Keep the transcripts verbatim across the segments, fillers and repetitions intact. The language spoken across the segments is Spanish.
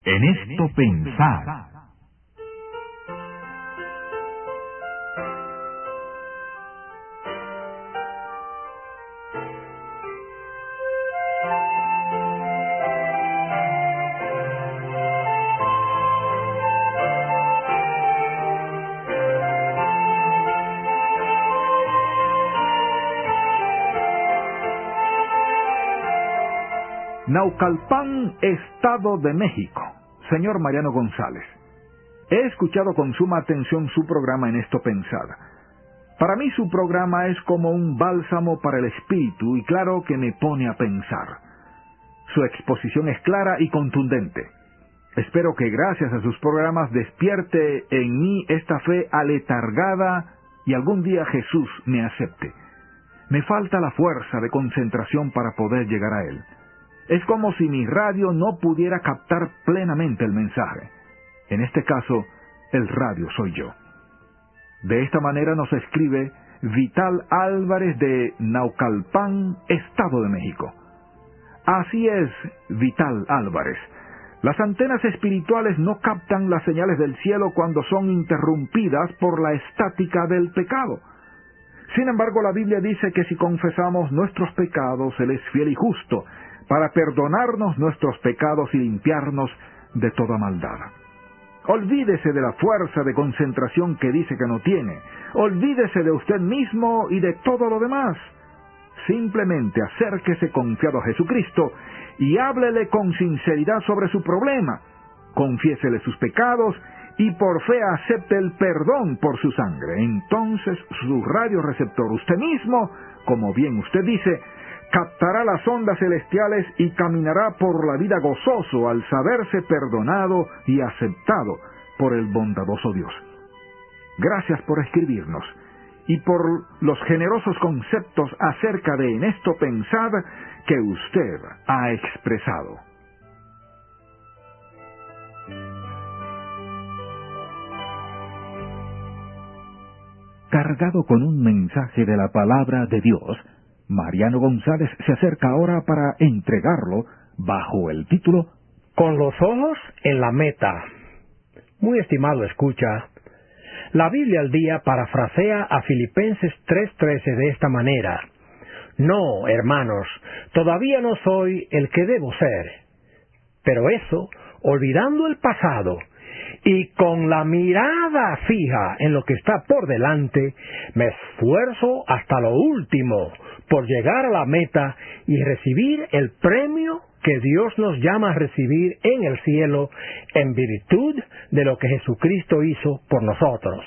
En esto pensar. Naucalpan, Estado de México. Señor Mariano González, he escuchado con suma atención su programa En esto pensar. Para mí su programa es como un bálsamo para el espíritu y claro que me pone a pensar. Su exposición es clara y contundente. Espero que gracias a sus programas despierte en mí esta fe aletargada y algún día Jesús me acepte. Me falta la fuerza de concentración para poder llegar a Él. Es como si mi radio no pudiera captar plenamente el mensaje. En este caso, el radio soy yo. De esta manera nos escribe Vital Álvarez de Naucalpan, Estado de México. Así es, Vital Álvarez. Las antenas espirituales no captan las señales del cielo cuando son interrumpidas por la estática del pecado. Sin embargo, la Biblia dice que si confesamos nuestros pecados, Él es fiel y justo para perdonarnos nuestros pecados y limpiarnos de toda maldad. Olvídese de la fuerza de concentración que dice que no tiene. Olvídese de usted mismo y de todo lo demás. Simplemente acérquese confiado a Jesucristo y háblele con sinceridad sobre su problema. Confiésele sus pecados y por fe acepte el perdón por su sangre. Entonces su radioreceptor, usted mismo, como bien usted dice, captará las ondas celestiales y caminará por la vida gozoso al saberse perdonado y aceptado por el bondadoso Dios. Gracias por escribirnos y por los generosos conceptos acerca de En esto pensar que usted ha expresado. Cargado con un mensaje de la palabra de Dios, Mariano González se acerca ahora para entregarlo bajo el título Con los ojos en la meta. Muy estimado escucha, la Biblia al día parafrasea a Filipenses tres trece de esta manera: No, hermanos, todavía no soy el que debo ser, pero eso, olvidando el pasado y con la mirada fija en lo que está por delante, me esfuerzo hasta lo último por llegar a la meta y recibir el premio que Dios nos llama a recibir en el cielo en virtud de lo que Jesucristo hizo por nosotros.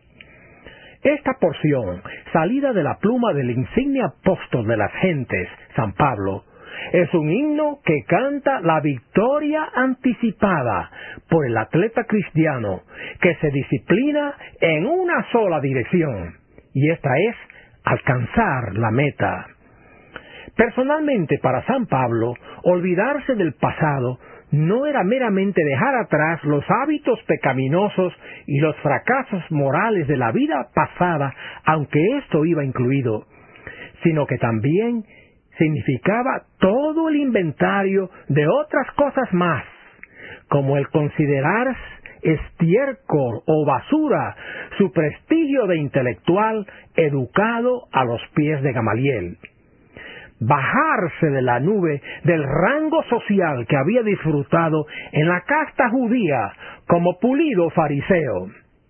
Esta porción, salida de la pluma del insigne apóstol de las gentes, San Pablo, es un himno que canta la victoria anticipada por el atleta cristiano que se disciplina en una sola dirección, y esta es alcanzar la meta. Personalmente, para San Pablo, olvidarse del pasado no era meramente dejar atrás los hábitos pecaminosos y los fracasos morales de la vida pasada, aunque esto iba incluido, sino que también significaba todo el inventario de otras cosas más, como el considerar estiércol o basura su prestigio de intelectual educado a los pies de Gamaliel. Bajarse de la nube del rango social que había disfrutado en la casta judía como pulido fariseo.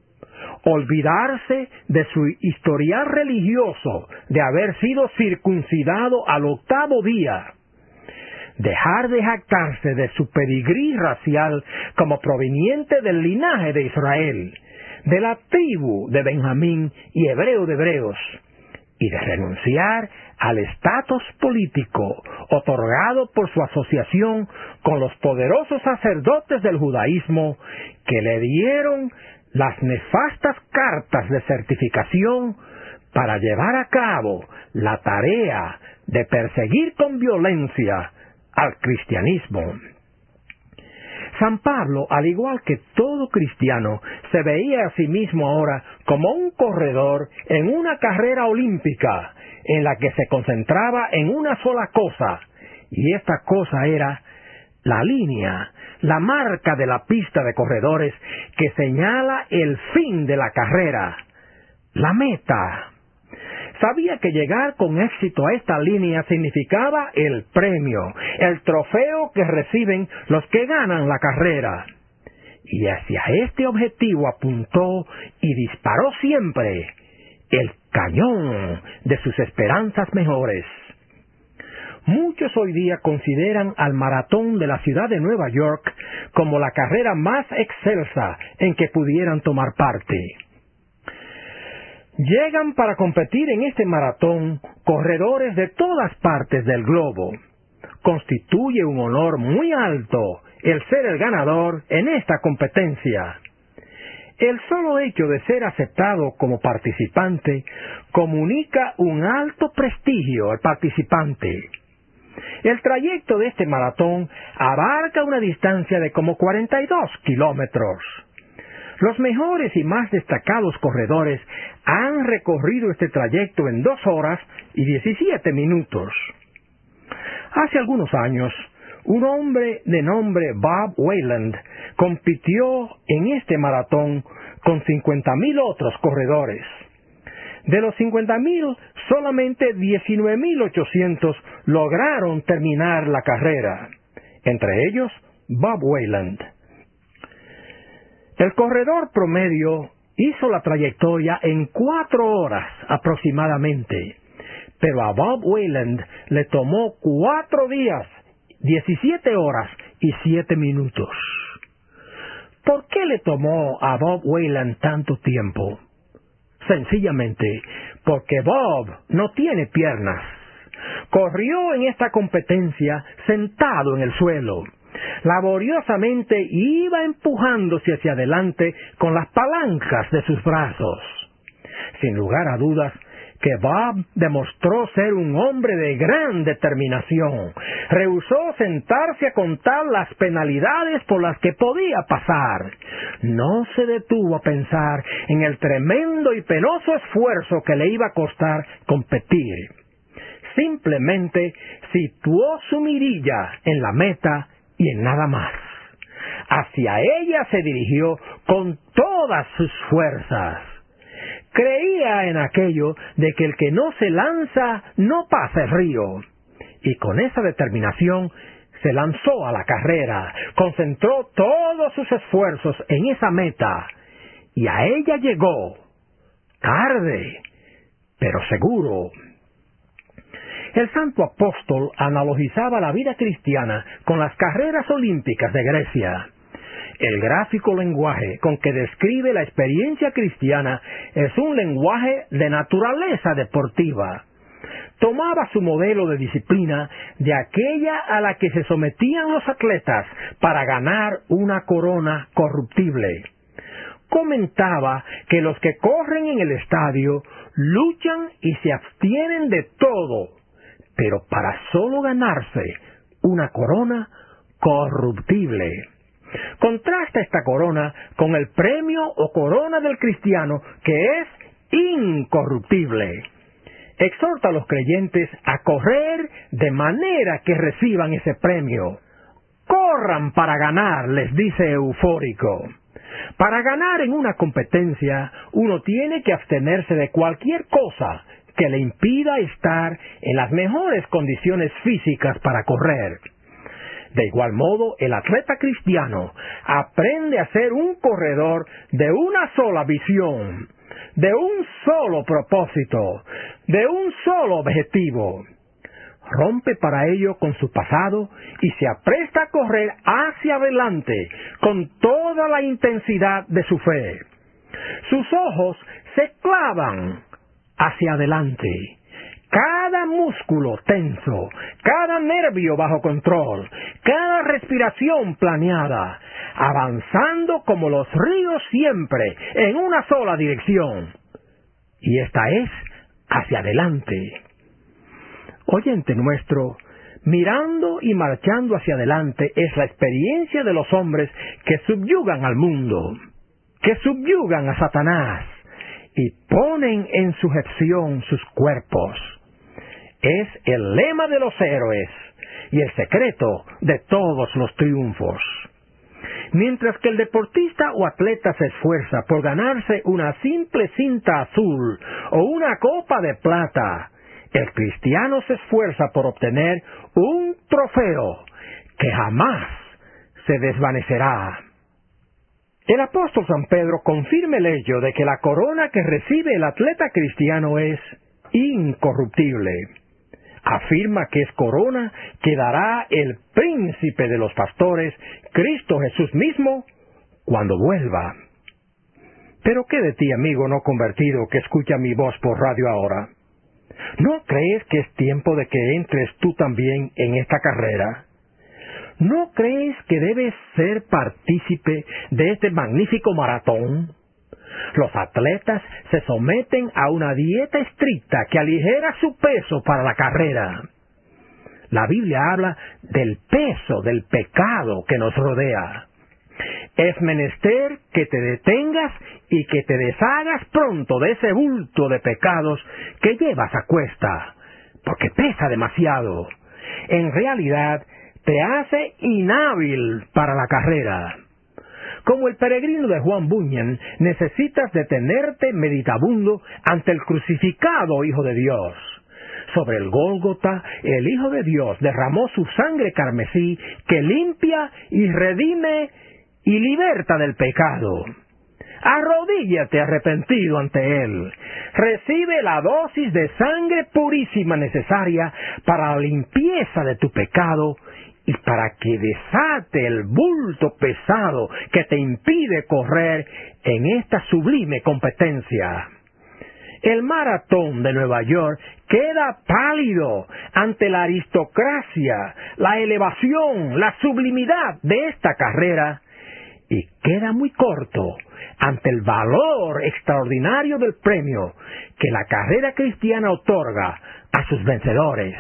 Olvidarse de su historial religioso de haber sido circuncidado al octavo día. Dejar de jactarse de su pedigrí racial como proveniente del linaje de Israel, de la tribu de Benjamín y hebreo de hebreos, y de renunciar al estatus político otorgado por su asociación con los poderosos sacerdotes del judaísmo que le dieron las nefastas cartas de certificación para llevar a cabo la tarea de perseguir con violencia al cristianismo. San Pablo, al igual que todo cristiano, se veía a sí mismo ahora como un corredor en una carrera olímpica en la que se concentraba en una sola cosa, y esta cosa era la línea, la marca de la pista de corredores que señala el fin de la carrera, la meta. Sabía que llegar con éxito a esta línea significaba el premio, el trofeo que reciben los que ganan la carrera. Y hacia este objetivo apuntó y disparó siempre el cañón de sus esperanzas mejores. Muchos hoy día consideran al maratón de la ciudad de Nueva York como la carrera más excelsa en que pudieran tomar parte. Llegan para competir en este maratón corredores de todas partes del globo. Constituye un honor muy alto el ser el ganador en esta competencia. El solo hecho de ser aceptado como participante comunica un alto prestigio al participante. El trayecto de este maratón abarca una distancia de como cuarenta y dos kilómetros. Los mejores y más destacados corredores han recorrido este trayecto en dos horas y diecisiete minutos. Hace algunos años, un hombre de nombre Bob Wayland compitió en este maratón con cincuenta mil otros corredores. De los cincuenta mil, solamente diecinueve mil ochocientos lograron terminar la carrera, entre ellos Bob Wayland. El corredor promedio hizo la trayectoria en cuatro horas aproximadamente, pero a Bob Wayland le tomó cuatro días, diecisiete horas y siete minutos. ¿Por qué le tomó a Bob Wayland tanto tiempo? Sencillamente porque Bob no tiene piernas. Corrió en esta competencia sentado en el suelo. Laboriosamente iba empujándose hacia adelante con las palancas de sus brazos. Sin lugar a dudas, que Bob demostró ser un hombre de gran determinación. Rehusó sentarse a contar las penalidades por las que podía pasar. No se detuvo a pensar en el tremendo y penoso esfuerzo que le iba a costar competir. Simplemente situó su mirilla en la meta y en nada más. Hacia ella se dirigió con todas sus fuerzas. Creía en aquello de que el que no se lanza no pasa el río. Y con esa determinación se lanzó a la carrera, concentró todos sus esfuerzos en esa meta, y a ella llegó, tarde, pero seguro. El santo apóstol analogizaba la vida cristiana con las carreras olímpicas de Grecia. El gráfico lenguaje con que describe la experiencia cristiana es un lenguaje de naturaleza deportiva. Tomaba su modelo de disciplina de aquella a la que se sometían los atletas para ganar una corona corruptible. Comentaba que los que corren en el estadio luchan y se abstienen de todo, pero para solo ganarse una corona corruptible. Contrasta esta corona con el premio o corona del cristiano, que es incorruptible. Exhorta a los creyentes a correr de manera que reciban ese premio. Corran para ganar, les dice eufórico. Para ganar en una competencia, uno tiene que abstenerse de cualquier cosa que le impida estar en las mejores condiciones físicas para correr. De igual modo, el atleta cristiano aprende a ser un corredor de una sola visión, de un solo propósito, de un solo objetivo. Rompe para ello con su pasado y se apresta a correr hacia adelante con toda la intensidad de su fe. Sus ojos se clavan hacia adelante. Cada músculo tenso, cada nervio bajo control, cada respiración planeada, avanzando como los ríos siempre en una sola dirección. Y esta es hacia adelante. Oyente nuestro, mirando y marchando hacia adelante es la experiencia de los hombres que subyugan al mundo, que subyugan a Satanás y ponen en sujeción sus cuerpos. Es el lema de los héroes, y el secreto de todos los triunfos. Mientras que el deportista o atleta se esfuerza por ganarse una simple cinta azul o una copa de plata, el cristiano se esfuerza por obtener un trofeo que jamás se desvanecerá. El apóstol San Pedro confirma el hecho de que la corona que recibe el atleta cristiano es incorruptible. Afirma que es corona que dará el príncipe de los pastores, Cristo Jesús mismo, cuando vuelva. Pero ¿qué de ti, amigo no convertido, que escucha mi voz por radio ahora? ¿No crees que es tiempo de que entres tú también en esta carrera? ¿No crees que debes ser partícipe de este magnífico maratón? Los atletas se someten a una dieta estricta que aligera su peso para la carrera. La Biblia habla del peso del pecado que nos rodea. Es menester que te detengas y que te deshagas pronto de ese bulto de pecados que llevas a cuesta, porque pesa demasiado. En realidad, te hace inhábil para la carrera. Como el peregrino de Juan Bunyan, necesitas detenerte meditabundo ante el crucificado Hijo de Dios. Sobre el Gólgota, el Hijo de Dios derramó su sangre carmesí que limpia y redime y liberta del pecado. Arrodíllate arrepentido ante Él. Recibe la dosis de sangre purísima necesaria para la limpieza de tu pecado y para que desate el bulto pesado que te impide correr en esta sublime competencia. El maratón de Nueva York queda pálido ante la aristocracia, la elevación, la sublimidad de esta carrera y queda muy corto ante el valor extraordinario del premio que la carrera cristiana otorga a sus vencedores.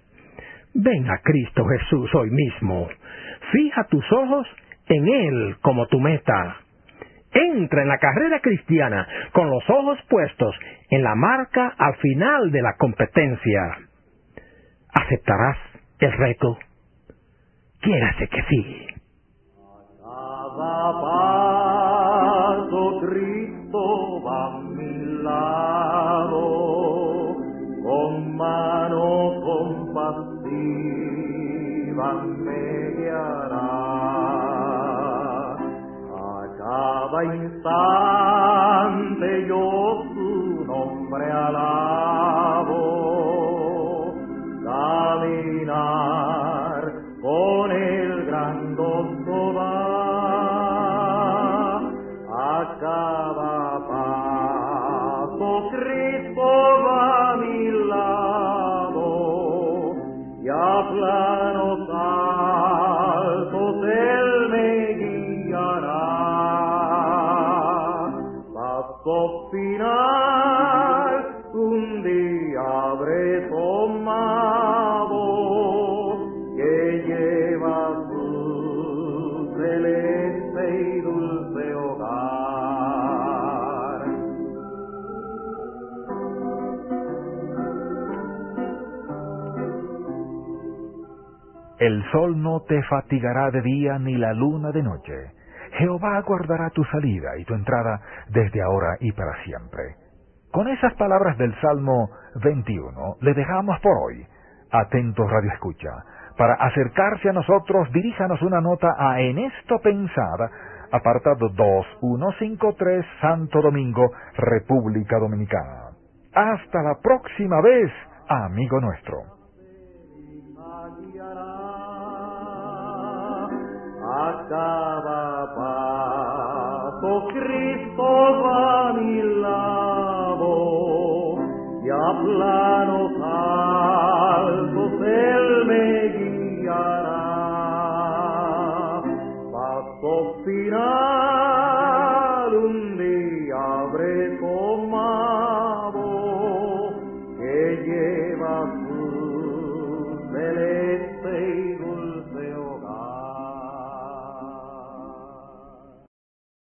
Ven a Cristo Jesús hoy mismo. Fija tus ojos en Él como tu meta. Entra en la carrera cristiana con los ojos puestos en la marca al final de la competencia. ¿Aceptarás el reto? Quiérase que sí. A cada paso Cristo va a mi lado, con mano compasiva me guiará. A cada instante yo su nombre alabo, caminar con el gran gozo va. A cada paso Cristo va a mi lado, y a planos altos Él me guiará. Paso final un día habré tomado, que lleva su celeste y dulce hogar. El sol no te fatigará de día ni la luna de noche. Jehová guardará tu salida y tu entrada desde ahora y para siempre. Con esas palabras del Salmo veintiuno le dejamos por hoy. Atentos Radio Escucha. Para acercarse a nosotros, diríjanos una nota a En Esto Pensar, apartado dos uno cinco tres, Santo Domingo, República Dominicana. Hasta la próxima vez, amigo nuestro. A cada paso Cristo va a mi lado, y a planos altos Él me guiará. Paso final un día habré tomado, que llegue